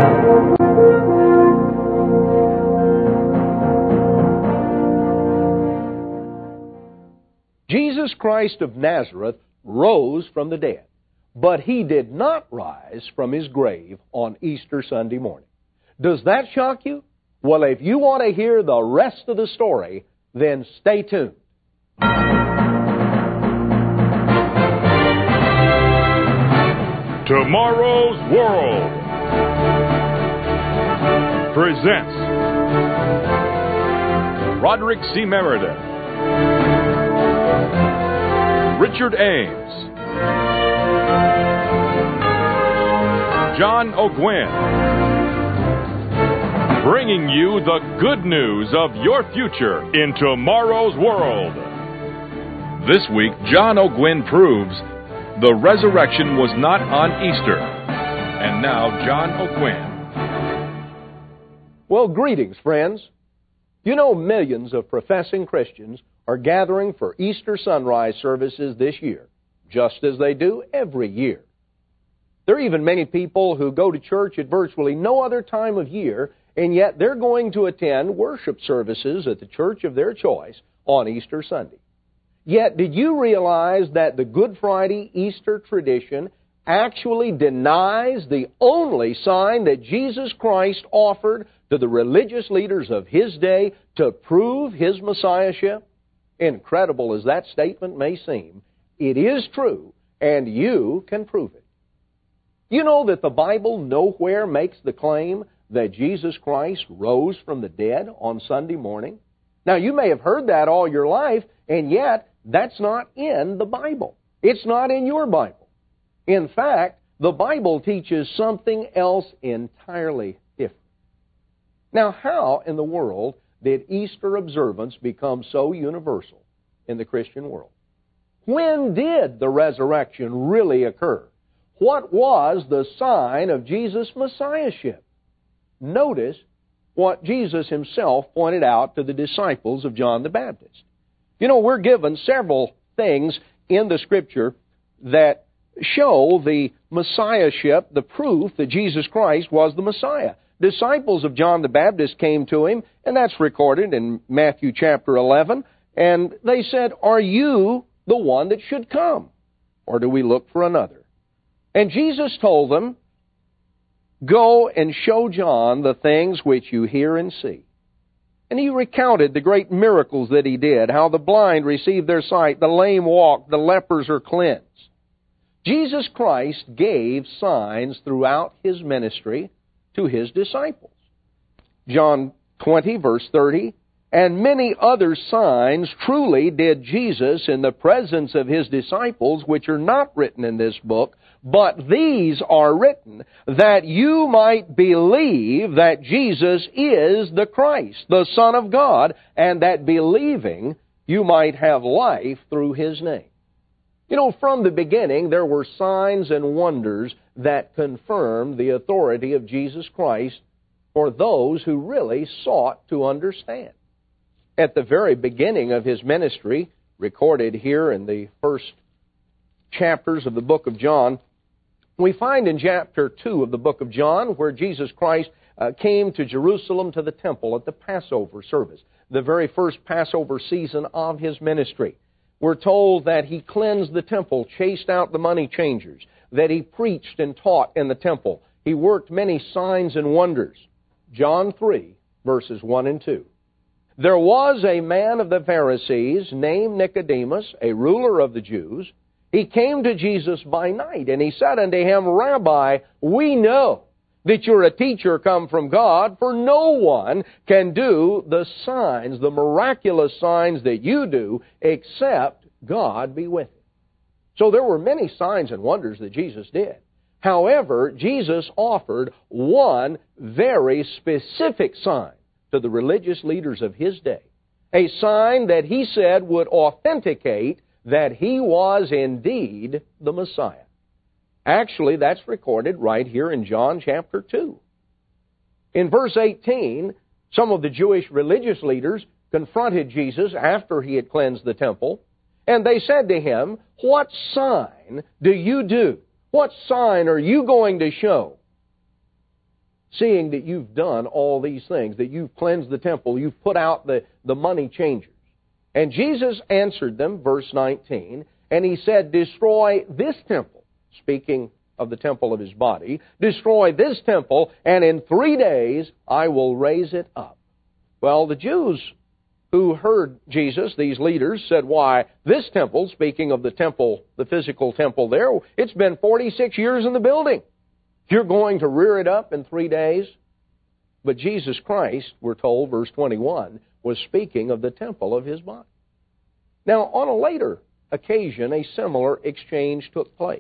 Jesus Christ of Nazareth rose from the dead, but He did not rise from His grave on Easter Sunday morning. Does that shock you? Well, if you want to hear the rest of the story, then stay tuned. Tomorrow's World presents Roderick C. Meredith, Richard Ames, John O'Gwyn, bringing you the good news of your future in tomorrow's world. This week, John O'Gwyn proves the resurrection was not on Easter. And now, John O'Gwyn. Well, greetings, friends. You know, millions of professing Christians are gathering for Easter sunrise services this year, just as they do every year. There are even many people who go to church at virtually no other time of year, and yet they're going to attend worship services at the church of their choice on Easter Sunday. Yet, did you realize that the Good Friday Easter tradition actually denies the only sign that Jesus Christ offered to the religious leaders of His day to prove His Messiahship? Incredible as that statement may seem, it is true, and you can prove it. You know that the Bible nowhere makes the claim that Jesus Christ rose from the dead on Sunday morning. Now, you may have heard that all your life, and yet that's not in the Bible. It's not in your Bible. In fact, the Bible teaches something else entirely different. Now, how in the world did Easter observance become so universal in the Christian world? When did the resurrection really occur? What was the sign of Jesus' Messiahship? Notice what Jesus Himself pointed out to the disciples of John the Baptist. You know, we're given several things in the Scripture that show the Messiahship, the proof that Jesus Christ was the Messiah. Disciples of John the Baptist came to Him, and that's recorded in Matthew chapter 11, and they said, "Are you the one that should come, or do we look for another?" And Jesus told them, "Go and show John the things which you hear and see." And He recounted the great miracles that He did, how the blind received their sight, the lame walk, the lepers are cleansed. Jesus Christ gave signs throughout His ministry to His disciples. John 20, verse 30, "And many other signs truly did Jesus in the presence of His disciples, which are not written in this book, but these are written, that you might believe that Jesus is the Christ, the Son of God, and that believing you might have life through His name." You know, from the beginning, there were signs and wonders that confirmed the authority of Jesus Christ for those who really sought to understand. At the very beginning of His ministry, recorded here in the first chapters of the book of John, we find in chapter 2 of the book of John where Jesus Christ came to Jerusalem to the temple at the Passover service, the very first Passover season of His ministry. We're told that He cleansed the temple, chased out the money changers, that He preached and taught in the temple. He worked many signs and wonders. John 3, verses 1 and 2. "There was a man of the Pharisees named Nicodemus, a ruler of the Jews. He came to Jesus by night, and he said unto Him, Rabbi, we know that you're a teacher come from God, for no one can do the signs, the miraculous signs that you do, except God be with him." So there were many signs and wonders that Jesus did. However, Jesus offered one very specific sign to the religious leaders of His day, a sign that He said would authenticate that He was indeed the Messiah. Actually, that's recorded right here in John chapter 2. In verse 18, some of the Jewish religious leaders confronted Jesus after He had cleansed the temple, and they said to Him, "What sign do you do? What sign are you going to show?" seeing that you've done all these things, that you've cleansed the temple, you've put out the money changers. And Jesus answered them, verse 19, and he said, destroy this temple, speaking of the temple of his body, destroy this temple, and in 3 days I will raise it up. Well, the Jews who heard Jesus, these leaders, said, why, this temple, speaking of the temple, the physical temple there, it's been 46 years in the building. You're going to rear it up in 3 days? But Jesus Christ, we're told, verse 21, was speaking of the temple of his body. Now, on a later occasion, a similar exchange took place.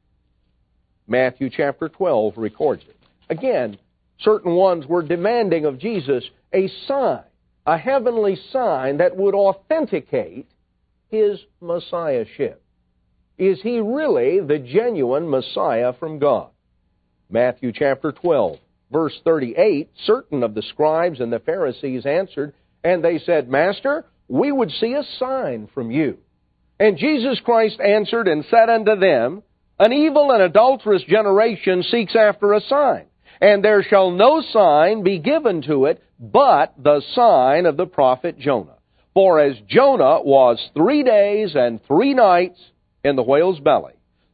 Matthew chapter 12 records it. Again, certain ones were demanding of Jesus a sign, a heavenly sign that would authenticate his messiahship. Is he really the genuine Messiah from God? Matthew chapter 12, verse 38, certain of the scribes and the Pharisees answered, and they said, Master, we would see a sign from you. And Jesus Christ answered and said unto them, an evil and adulterous generation seeks after a sign, and there shall no sign be given to it but the sign of the prophet Jonah. For as Jonah was 3 days and 3 nights in the whale's belly,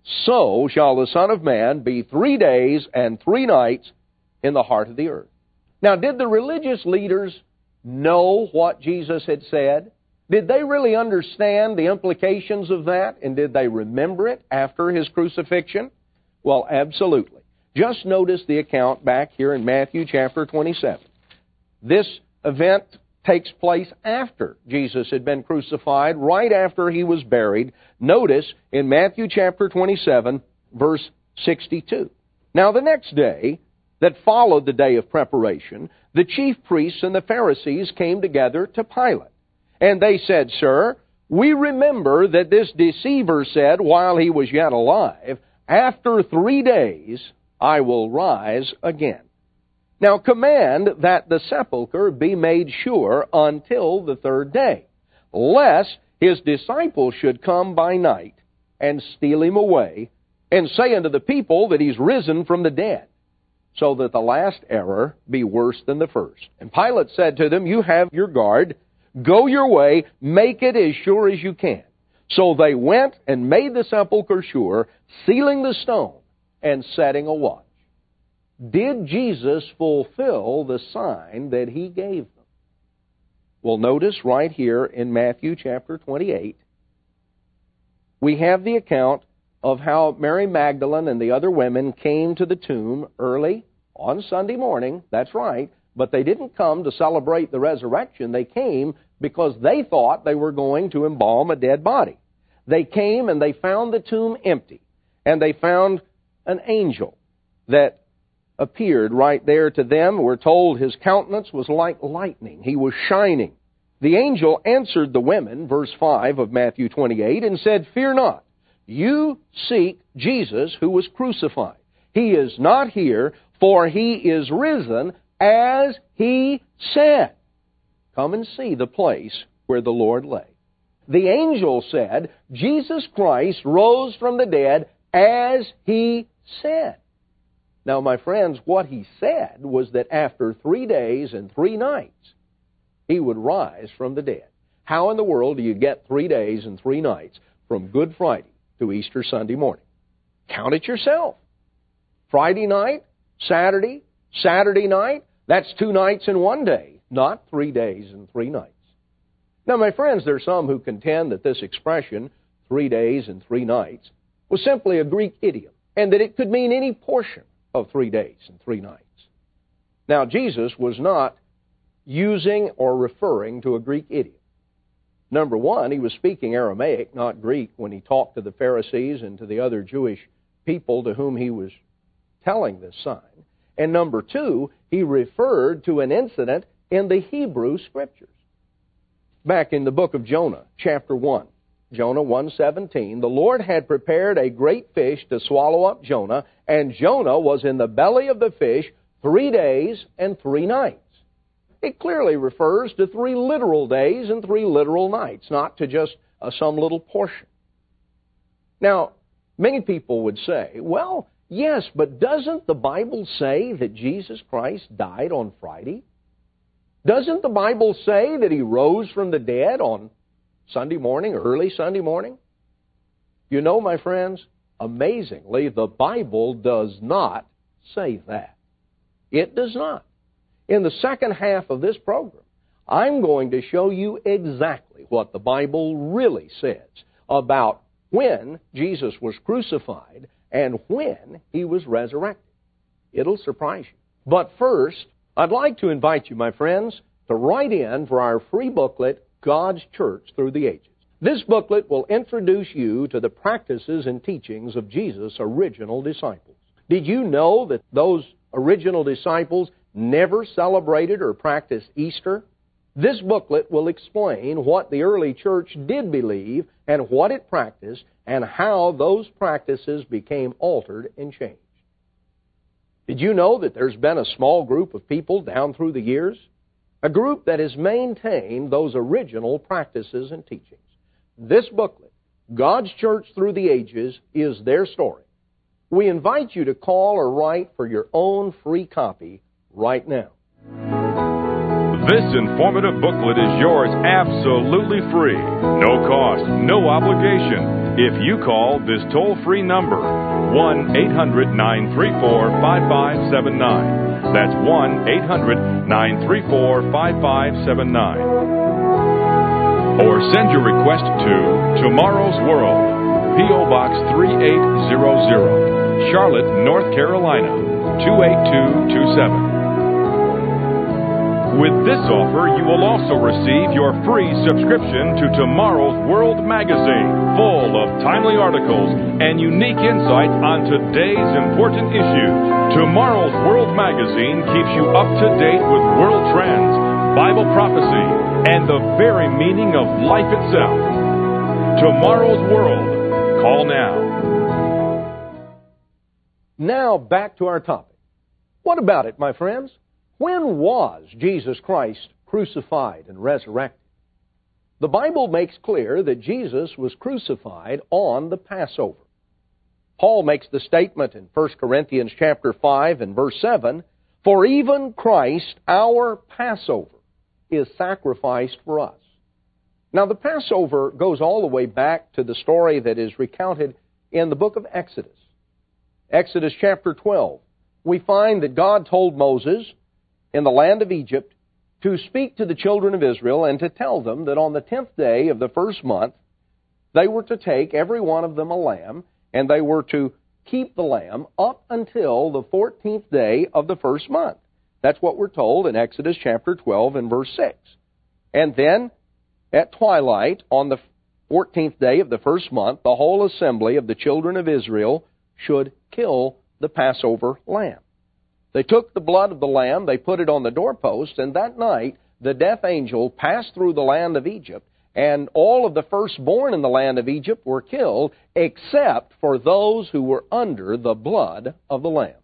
so shall the Son of Man be 3 days and 3 nights in the heart of the earth. Now, did the religious leaders know what Jesus had said? Did they really understand the implications of that? And did they remember it after his crucifixion? Well, absolutely. Just notice the account back here in Matthew chapter 27. This event takes place after Jesus had been crucified, right after he was buried. Notice in Matthew chapter 27, verse 62. Now the next day that followed the day of preparation, the chief priests and the Pharisees came together to Pilate. And they said, Sir, we remember that this deceiver said while he was yet alive, after 3 days I will rise again. Now command that the sepulchre be made sure until the 3rd day, lest his disciples should come by night and steal him away, and say unto the people that he's risen from the dead, so that the last error be worse than the first. And Pilate said to them, You have your guard. Go your way, make it as sure as you can. So they went and made the sepulchre sure, sealing the stone and setting a watch. Did Jesus fulfill the sign that he gave them? Well, notice right here in Matthew chapter 28, we have the account of how Mary Magdalene and the other women came to the tomb early on Sunday morning. That's right. But they didn't come to celebrate the resurrection. They came because they thought they were going to embalm a dead body. They came and they found the tomb empty. And they found an angel that appeared right there to them. We're told his countenance was like lightning. He was shining. The angel answered the women, verse 5 of Matthew 28, and said, Fear not. You seek Jesus who was crucified. He is not here, for he is risen, as he said. Come and see the place where the Lord lay. The angel said, Jesus Christ rose from the dead as he said. Now, my friends, what he said was that after 3 days and 3 nights, he would rise from the dead. How in the world do you get 3 days and 3 nights from Good Friday to Easter Sunday morning? Count it yourself. Friday night, Saturday night, that's 2 nights in 1 day, not 3 days and 3 nights. Now, my friends, there are some who contend that this expression, 3 days and 3 nights, was simply a Greek idiom, and that it could mean any portion of 3 days and 3 nights. Now, Jesus was not using or referring to a Greek idiom. Number one, he was speaking Aramaic, not Greek, when he talked to the Pharisees and to the other Jewish people to whom he was telling this sign. And number two, he referred to an incident in the Hebrew Scriptures. Back in the book of Jonah, chapter 1, Jonah 1:17, the Lord had prepared a great fish to swallow up Jonah, and Jonah was in the belly of the fish 3 days and 3 nights. It clearly refers to 3 literal days and 3 literal nights, not to just some little portion. Now, many people would say, well, Yes, but doesn't the Bible say that Jesus Christ died on Friday? Doesn't the Bible say that He rose from the dead on Sunday morning, early Sunday morning? You know, my friends, amazingly, the Bible does not say that. It does not. In the second half of this program, I'm going to show you exactly what the Bible really says about when Jesus was crucified and when He was resurrected. It'll surprise you. But first, I'd like to invite you, my friends, to write in for our free booklet, God's Church Through the Ages. This booklet will introduce you to the practices and teachings of Jesus' original disciples. Did you know that those original disciples never celebrated or practiced Easter? This booklet will explain what the early church did believe and what it practiced and how those practices became altered and changed. Did you know that there's been a small group of people down through the years? A group that has maintained those original practices and teachings. This booklet, God's Church Through the Ages, is their story. We invite you to call or write for your own free copy right now. This informative booklet is yours absolutely free. No cost, no obligation. If you call this toll-free number, 1-800-934-5579. That's 1-800-934-5579. Or send your request to Tomorrow's World, P.O. Box 3800, Charlotte, North Carolina, 28227. With this offer, you will also receive your free subscription to Tomorrow's World magazine, full of timely articles and unique insight on today's important issues. Tomorrow's World magazine keeps you up to date with world trends, Bible prophecy, and the very meaning of life itself. Tomorrow's World. Call now. Now back to our topic. What about it, my friends? When was Jesus Christ crucified and resurrected? The Bible makes clear that Jesus was crucified on the Passover. Paul makes the statement in 1 Corinthians chapter 5 and verse 7, "For even Christ, our Passover, is sacrificed for us." Now, the Passover goes all the way back to the story that is recounted in the book of Exodus. Exodus chapter 12, we find that God told Moses in the land of Egypt to speak to the children of Israel and to tell them that on the 10th day of the first month, they were to take every one of them a lamb, and they were to keep the lamb up until the 14th day of the first month. That's what we're told in Exodus chapter 12 and verse 6. And then, at twilight, on the 14th day of the first month, the whole assembly of the children of Israel should kill the Passover lamb. They took the blood of the lamb, they put it on the doorpost, and that night the death angel passed through the land of Egypt, and all of the firstborn in the land of Egypt were killed, except for those who were under the blood of the lamb.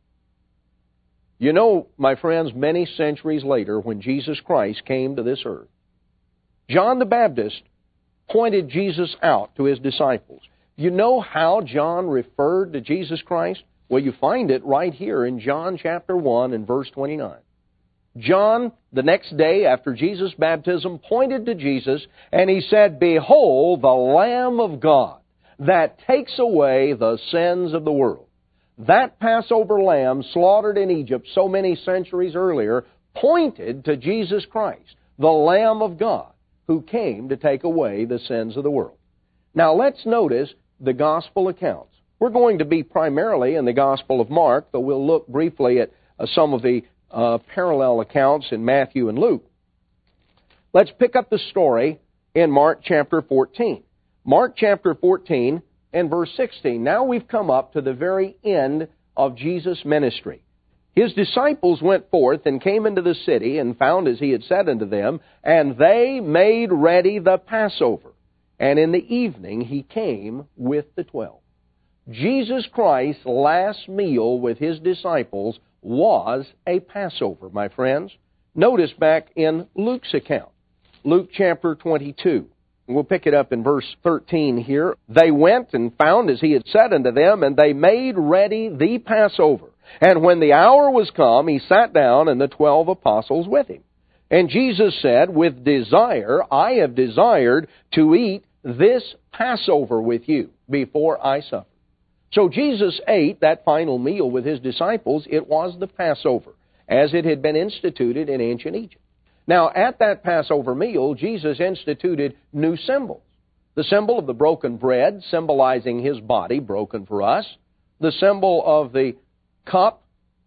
You know, my friends, many centuries later, when Jesus Christ came to this earth, John the Baptist pointed Jesus out to his disciples. You know how John referred to Jesus Christ? Well, you find it right here in John chapter 1 and verse 29. John, the next day after Jesus' baptism, pointed to Jesus, and he said, "Behold, the Lamb of God, that takes away the sins of the world." That Passover lamb slaughtered in Egypt so many centuries earlier pointed to Jesus Christ, the Lamb of God, who came to take away the sins of the world. Now let's notice the gospel accounts. We're going to be primarily in the Gospel of Mark, but we'll look briefly at some of the parallel accounts in Matthew and Luke. Let's pick up the story in Mark chapter 14. Mark chapter 14 and verse 16. Now we've come up to the very end of Jesus' ministry. His disciples went forth and came into the city and found as he had said unto them, and they made ready the Passover. And in the evening he came with the 12. Jesus Christ's last meal with his disciples was a Passover, my friends. Notice back in Luke's account, Luke chapter 22. We'll pick it up in verse 13 here. They went and found as he had said unto them, and they made ready the Passover. And when the hour was come, he sat down, and the 12 apostles with him. And Jesus said, with desire, I have desired to eat this Passover with you before I suffer. So Jesus ate that final meal with his disciples. It was the Passover, as it had been instituted in ancient Egypt. Now, at that Passover meal, Jesus instituted new symbols. The symbol of the broken bread, symbolizing his body broken for us. The symbol of the cup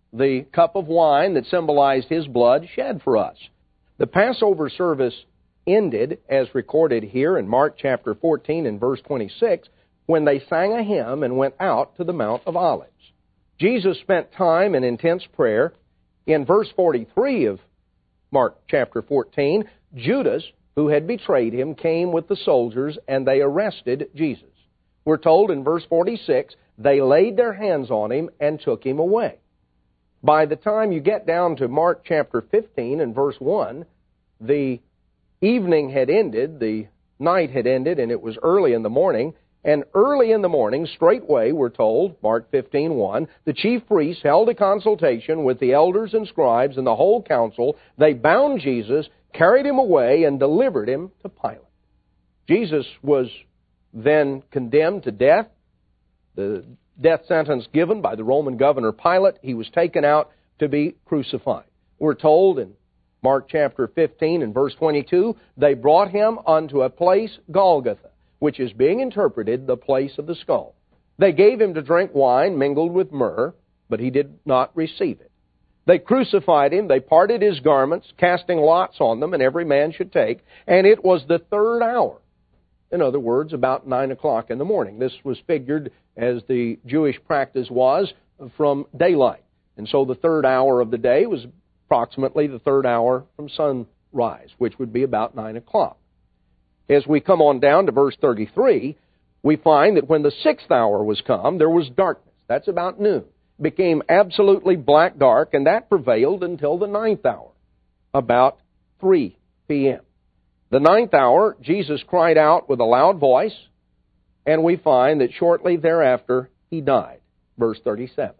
of wine that symbolized his blood shed for us. The Passover service ended, as recorded here in Mark chapter 14 and verse 26, when they sang a hymn and went out to the Mount of Olives. Jesus spent time in intense prayer. In verse 43 of Mark chapter 14, Judas, who had betrayed him, came with the soldiers, and they arrested Jesus. We're told in verse 46, they laid their hands on him and took him away. By the time you get down to Mark chapter 15 and verse 1, the evening had ended, the night had ended, and it was early in the morning. And early in the morning, straightway, we're told, Mark 15:1, the chief priests held a consultation with the elders and scribes and the whole council. They bound Jesus, carried him away, and delivered him to Pilate. Jesus was then condemned to death. The death sentence given by the Roman governor Pilate, he was taken out to be crucified. We're told in Mark chapter 15 and verse 22, they brought him unto a place, Golgotha, which is being interpreted the place of the skull. They gave him to drink wine mingled with myrrh, but he did not receive it. They crucified him, they parted his garments, casting lots on them, and every man should take, and it was the third hour. In other words, about 9 o'clock in the morning. This was figured, as the Jewish practice was, from daylight. And so the third hour of the day was approximately the third hour from sunrise, which would be about 9 o'clock. As we come on down to verse 33, we find that when the 6th hour was come, there was darkness. That's about noon. It became absolutely black dark, and that prevailed until the 9th hour, about 3 p.m. The 9th hour, Jesus cried out with a loud voice, and we find that shortly thereafter he died. Verse 37.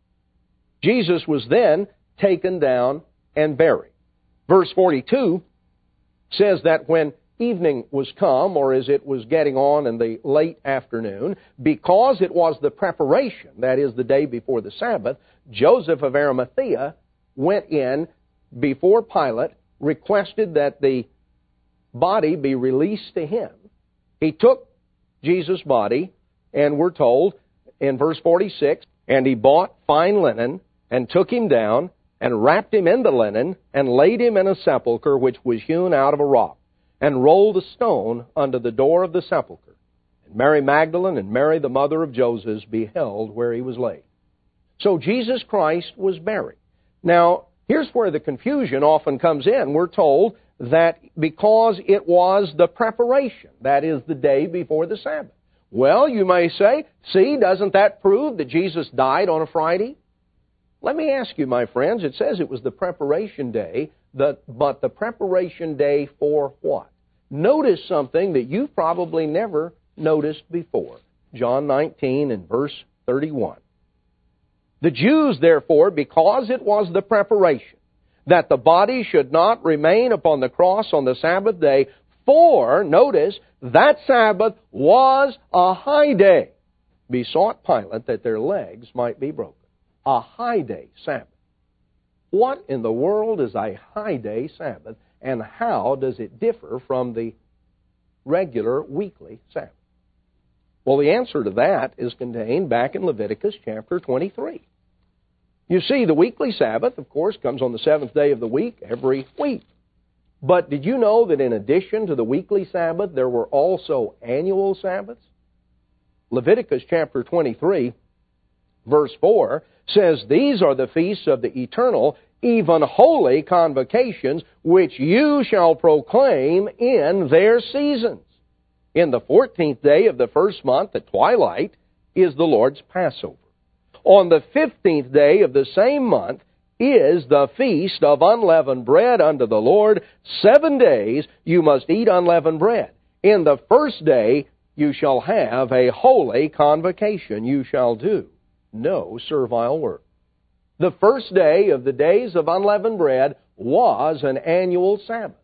Jesus was then taken down and buried. Verse 42 says that when evening was come, or as it was getting on in the late afternoon, because it was the preparation, that is the day before the Sabbath, Joseph of Arimathea went in before Pilate, requested that the body be released to him. He took Jesus' body, and we're told in verse 46, and he bought fine linen, and took him down, and wrapped him in the linen, and laid him in a sepulchre which was hewn out of a rock, and rolled a stone under the door of the sepulchre. And Mary Magdalene and Mary, the mother of Joseph, beheld where he was laid. So Jesus Christ was buried. Now, here's where the confusion often comes in. We're told that because it was the preparation, that is the day before the Sabbath. Well, you may say, see, doesn't that prove that Jesus died on a Friday? Let me ask you, my friends, it says it was the preparation day, but the preparation day for what? Notice something that you've probably never noticed before. John 19 and verse 31. The Jews, therefore, because it was the preparation, that the body should not remain upon the cross on the Sabbath day, for, notice, that Sabbath was a high day, besought Pilate that their legs might be broken. A high day Sabbath. What in the world is a high day Sabbath, and how does it differ from the regular weekly Sabbath? Well, the answer to that is contained back in Leviticus chapter 23. You see, the weekly Sabbath, of course, comes on the 7th day of the week every week. But did you know that in addition to the weekly Sabbath, there were also annual Sabbaths? Leviticus chapter 23, verse 4, says, these are the feasts of the eternal, even holy convocations, which you shall proclaim in their seasons. In the 14th day of the first month at twilight is the Lord's Passover. On the 15th day of the same month is the feast of unleavened bread unto the Lord. 7 days you must eat unleavened bread. In the first day you shall have a holy convocation. You shall do no servile work. The first day of the days of unleavened bread was an annual Sabbath.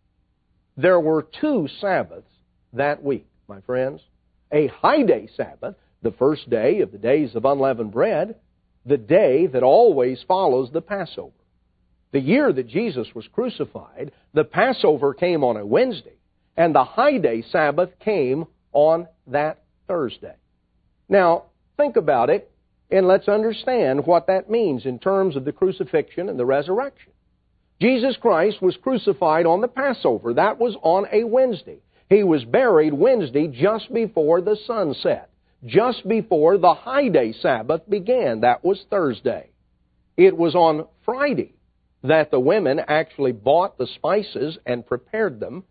There were 2 Sabbaths that week, my friends. A high day Sabbath, the first day of the days of unleavened bread, the day that always follows the Passover. The year that Jesus was crucified, the Passover came on a Wednesday, and the high day Sabbath came on that Thursday. Now, think about it, and let's understand what that means in terms of the crucifixion and the resurrection. Jesus Christ was crucified on the Passover. That was on a Wednesday. He was buried Wednesday just before the sun set, just before the high day Sabbath began. That was Thursday. It was on Friday that the women actually bought the spices and prepared them.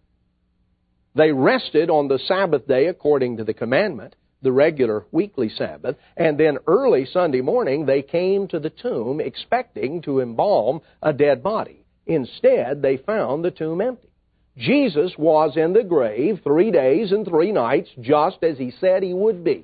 They rested on the Sabbath day according to the commandment, the regular weekly Sabbath, and then early Sunday morning they came to the tomb expecting to embalm a dead body. Instead, they found the tomb empty. Jesus was in the grave 3 days and 3 nights, just as He said He would be.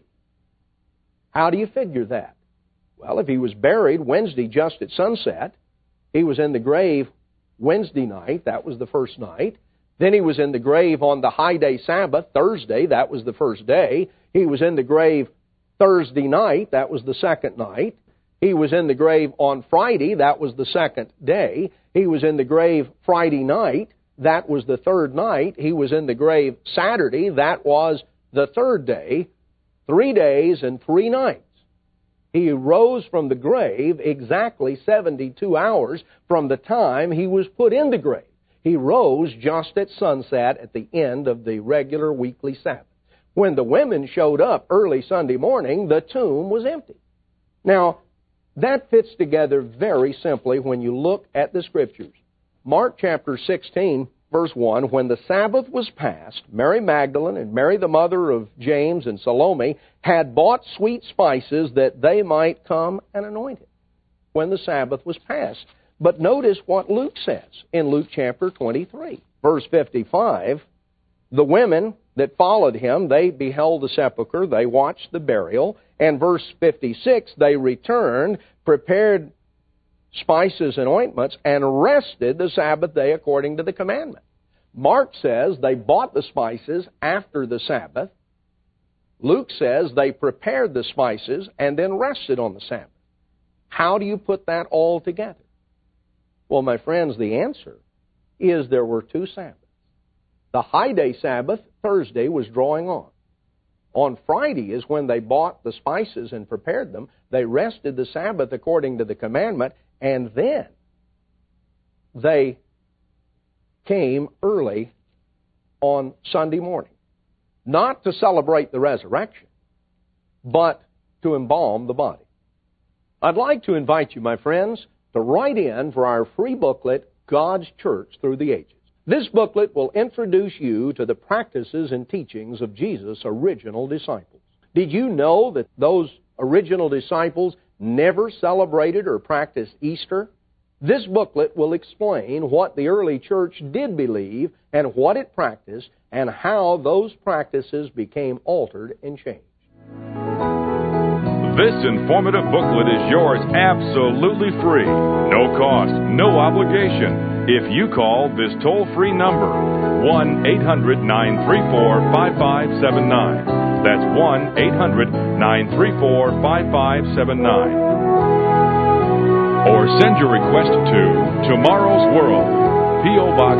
How do you figure that? Well, if He was buried Wednesday just at sunset, He was in the grave Wednesday night, that was the first night. Then He was in the grave on the high day Sabbath, Thursday, that was the first day. He was in the grave Thursday night, that was the second night. He was in the grave on Friday, that was the second day. He was in the grave Friday night, that was the third night. He was in the grave Saturday, that was the third day. 3 days and 3 nights. He rose from the grave exactly 72 hours from the time He was put in the grave. He rose just at sunset at the end of the regular weekly Sabbath. When the women showed up early Sunday morning, the tomb was empty. Now, that fits together very simply when you look at the Scriptures. Mark chapter 16, verse 1, when the Sabbath was past, Mary Magdalene and Mary the mother of James and Salome had bought sweet spices that they might come and anoint it when the Sabbath was past. But notice what Luke says in Luke chapter 23, verse 55. The women that followed Him, they beheld the sepulchre, they watched the burial, and verse 56, they returned, prepared spices and ointments, and rested the Sabbath day according to the commandment. Mark says they bought the spices after the Sabbath. Luke says they prepared the spices and then rested on the Sabbath. How do you put that all together? Well, my friends, the answer is there were 2 Sabbaths. The high day Sabbath, Thursday, was drawing on. On Friday is when they bought the spices and prepared them. They rested the Sabbath according to the commandment, and then they came early on Sunday morning. Not to celebrate the resurrection, but to embalm the body. I'd like to invite you, my friends, to write in for our free booklet, God's Church Through the Ages. This booklet will introduce you to the practices and teachings of Jesus' original disciples. Did you know that those original disciples never celebrated or practiced Easter? This booklet will explain what the early church did believe and what it practiced and how those practices became altered and changed. This informative booklet is yours absolutely free, no cost, no obligation, if you call this toll-free number, 1-800-934-5579. That's 1-800-934-5579. Or send your request to Tomorrow's World, P.O. Box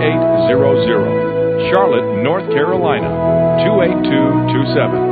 3800, Charlotte, North Carolina, 28227.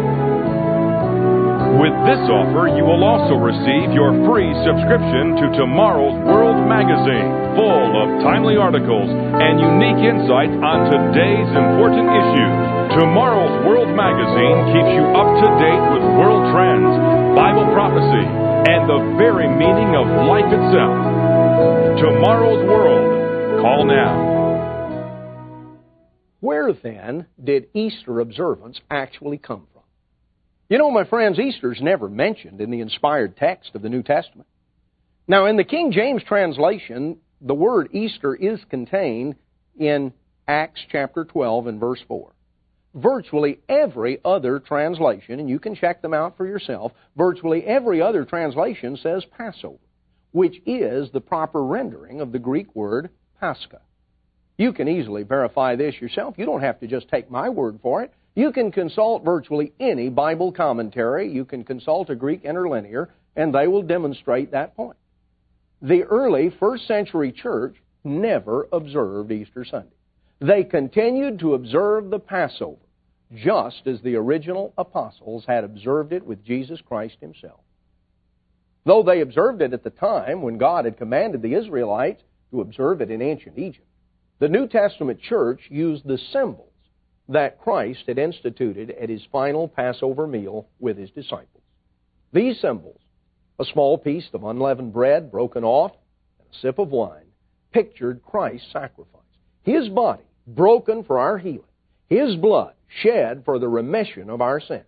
With this offer, you will also receive your free subscription to Tomorrow's World magazine, full of timely articles and unique insights on today's important issues. Tomorrow's World magazine keeps you up to date with world trends, Bible prophecy, and the very meaning of life itself. Tomorrow's World. Call now. Where then did Easter observance actually come from? You know, my friends, Easter is never mentioned in the inspired text of the New Testament. Now, in the King James translation, the word Easter is contained in Acts chapter 12 and verse 4. Virtually every other translation, and you can check them out for yourself, virtually every other translation says Passover, which is the proper rendering of the Greek word Pascha. You can easily verify this yourself. You don't have to just take my word for it. You can consult virtually any Bible commentary. You can consult a Greek interlinear, and they will demonstrate that point. The early first century church never observed Easter Sunday. They continued to observe the Passover, just as the original apostles had observed it with Jesus Christ Himself. Though they observed it at the time when God had commanded the Israelites to observe it in ancient Egypt, the New Testament church used the symbols that Christ had instituted at His final Passover meal with His disciples. These symbols, a small piece of unleavened bread broken off and a sip of wine, pictured Christ's sacrifice. His body broken for our healing. His blood shed for the remission of our sins.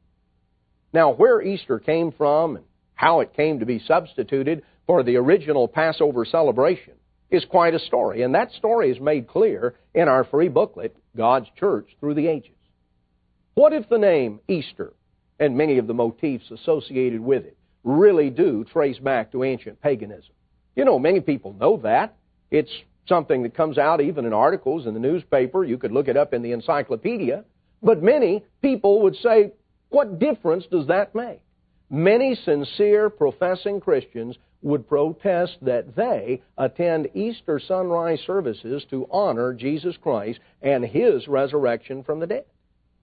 Now, where Easter came from and how it came to be substituted for the original Passover celebration is quite a story, and that story is made clear in our free booklet, God's Church Through the Ages. What if the name Easter and many of the motifs associated with it really do trace back to ancient paganism? You know, many people know that. It's something that comes out even in articles in the newspaper. You could look it up in the encyclopedia. But many people would say, what difference does that make? Many sincere professing Christians would protest that they attend Easter sunrise services to honor Jesus Christ and His resurrection from the dead.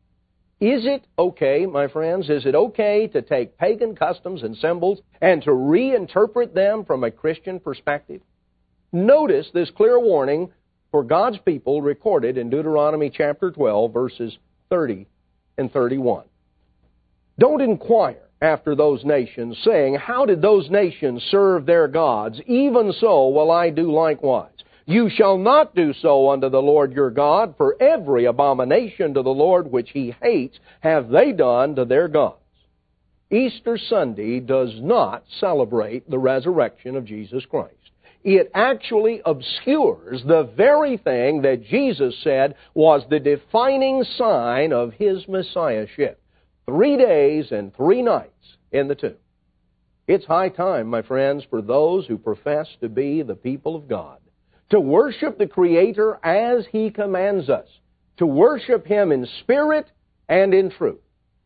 Is it okay, my friends, is it okay to take pagan customs and symbols and to reinterpret them from a Christian perspective? Notice this clear warning for God's people recorded in Deuteronomy chapter 12, verses 30 and 31. Don't inquire after those nations, saying, how did those nations serve their gods? Even so will I do likewise. You shall not do so unto the Lord your God, for every abomination to the Lord which He hates have they done to their gods. Easter Sunday does not celebrate the resurrection of Jesus Christ. It actually obscures the very thing that Jesus said was the defining sign of His Messiahship. 3 days and 3 nights in the tomb. It's high time, my friends, for those who profess to be the people of God, to worship the Creator as He commands us, to worship Him in spirit and in truth.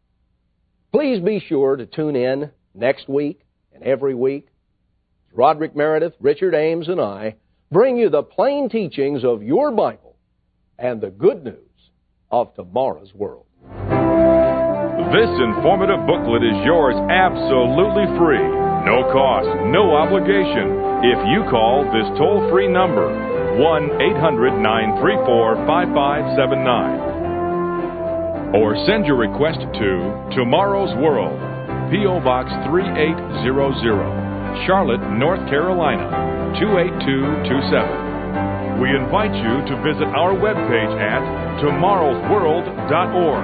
Please be sure to tune in next week and every week. Roderick Meredith, Richard Ames, and I bring you the plain teachings of your Bible and the good news of tomorrow's world. This informative booklet is yours absolutely free. No cost, no obligation. If you call this toll-free number, 1-800-934-5579. Or send your request to Tomorrow's World, P.O. Box 3800. Charlotte, North Carolina, 28227. We invite you to visit our webpage at tomorrowsworld.org.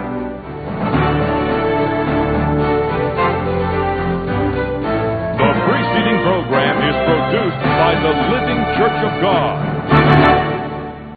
The preceding program is produced by the Living Church of God.